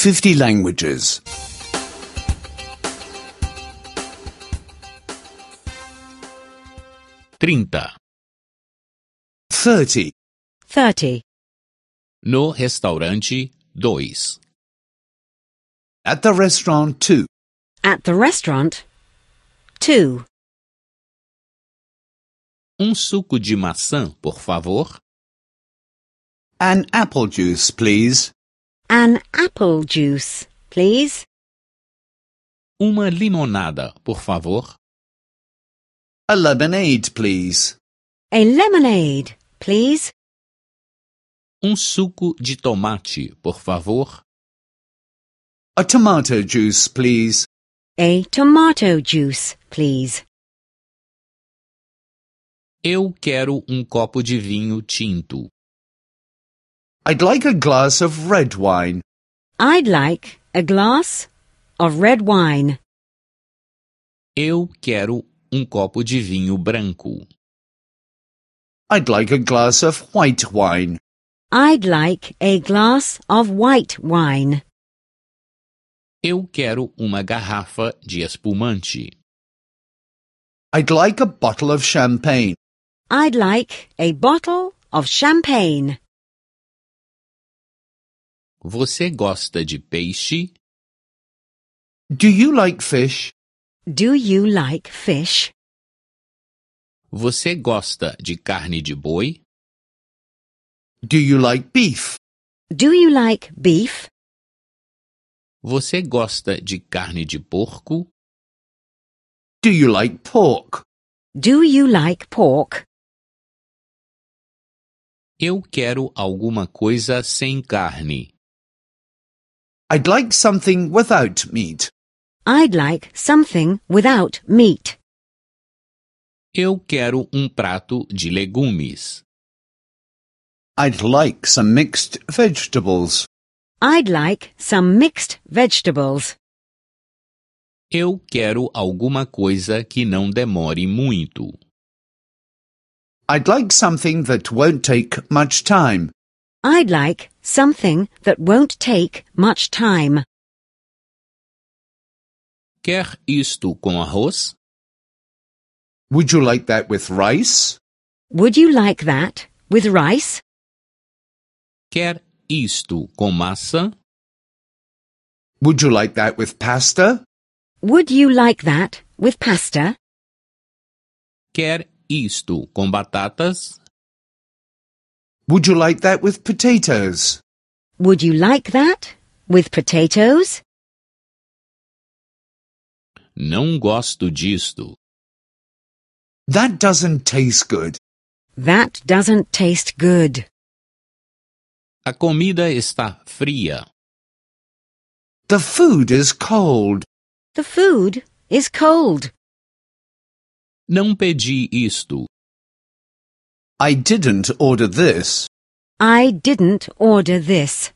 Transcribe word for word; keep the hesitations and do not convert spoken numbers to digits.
fifty languages. trinta. Thirty. thirty. No restaurante, dois. At the restaurant, two. At the restaurant, two. Um suco de maçã, por favor. An apple juice, please. An apple juice, please. Uma limonada, por favor. A lemonade, please. A lemonade, please. Um suco de tomate, por favor. A tomato juice, please. A tomato juice, please. Eu quero um copo de vinho tinto. I'd like a glass of red wine. I'd like a glass of red wine. Eu quero um copo de vinho branco. I'd like a glass of white wine. I'd like a glass of white wine. Eu quero uma garrafa de espumante. I'd like a bottle of champagne. I'd like a bottle of champagne. Você gosta de peixe? Do you like fish? Do you like fish? Você gosta de carne de boi? Do you like beef? Do you like beef? Você gosta de carne de porco? Do you like pork? Do you like pork? Eu quero alguma coisa sem carne. I'd like something without meat. I'd like something without meat. Eu quero um prato de legumes. I'd like some mixed vegetables. I'd like some mixed vegetables. Eu quero alguma coisa que não demore muito. I'd like something that won't take much time. I'd like something that won't take much time. Quer isto com arroz? Would you like that with rice? Would you like that with rice? Quer isto com massa? Would you like that with pasta? Would you like that with pasta? Quer isto com batatas? Would you like that with potatoes? Would you like that with potatoes? Não gosto disto. That doesn't taste good. That doesn't taste good. A comida está fria. The food is cold. The food is cold. Não pedi isto. I didn't order this. I didn't order this.